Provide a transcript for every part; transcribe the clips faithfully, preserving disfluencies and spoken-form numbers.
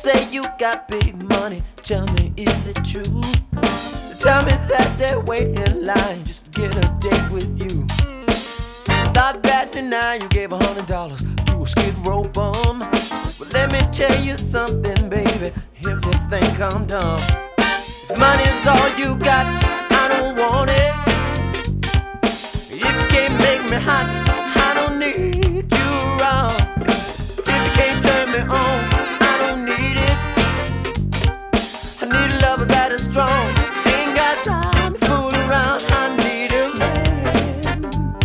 say you got big money, tell me, is it true? Tell me that they wait in line just to get a date with you. Thought that now you gave a hundred dollars to a skid row bum. Well, let me tell you something, baby, if you think I'm dumb. If money's all you got, I don't want it. If you can't make me hot, I don't need you around. If you can't turn me on, I don't need it. I need a lover that is strong. Ain't got time to fool around. I need a man.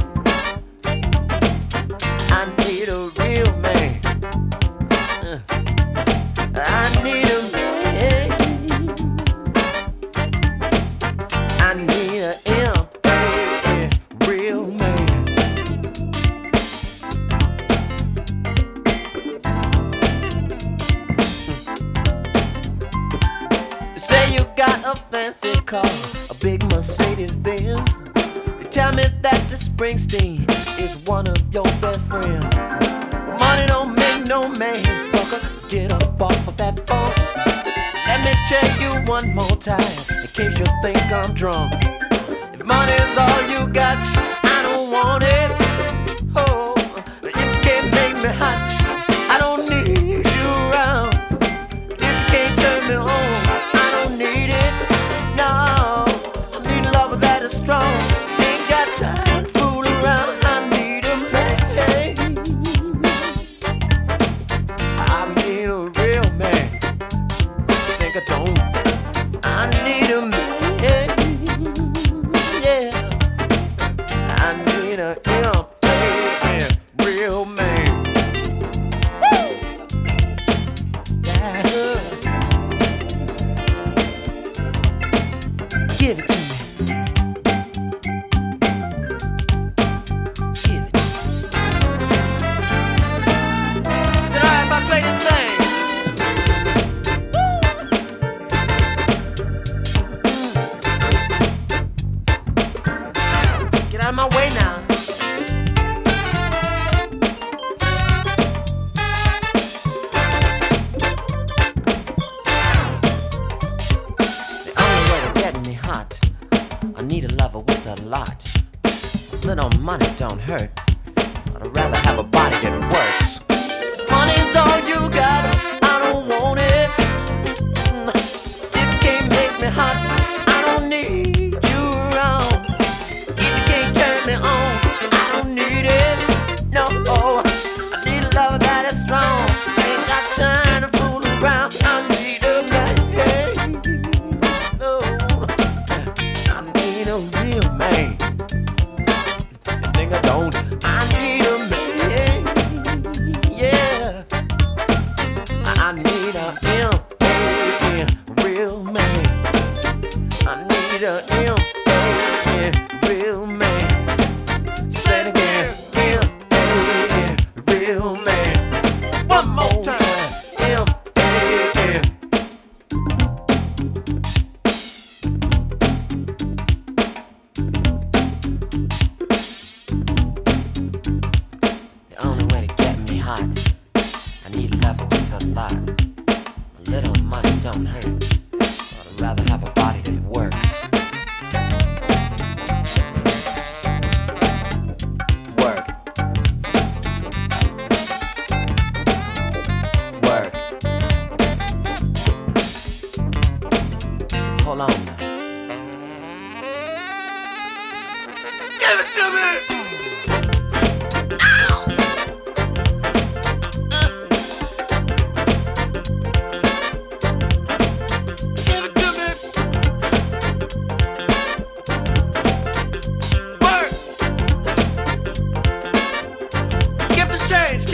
I need a real man. Uh, I need a man. I need a imp, a real man. Say you got a fancy car, a big Mercedes Benz. You tell me that the Springsteen is one of your best friends. Money don't make no man, sucker. Get up off of that phone. Let me tell you one more time, in case you think I'm drunk. If money's all you got, I don't want it. Oh, if you can't make me hot, I don't need you around. If you can't turn me on, I don't need it. No, I need a lover that is strong. Ain't got time to fool around. I need a man. I need a real man. Think I don't. I need a man. Yeah. I need a imp, a real man. Woo! Yeah. Give it to me. Give it to me. Is it alright if I play this thing? Get out of my way now. The only way to get me hot, I need a lover with a lot. A little money don't hurt, but I'd rather have a body that works. If money's all you got, I don't want it. If you can't make me hot, I don't need you around. If you can't turn me on, I don't need it. No, I need a lover that is strong. Ain't got time to fool around. I need a man. No, I need a real man. You think I don't? I need a man. Yeah, I need a imp, a real man. I need a imp, a real man. Say it again, imp, a real man. One more time, imp, a The only way to get me hot, I need a lover with a lot. A little money don't hurt, but I'd rather have a body that works. Work. Work. Hold on now. Give it to me! Give it to me! Work! Skip the change!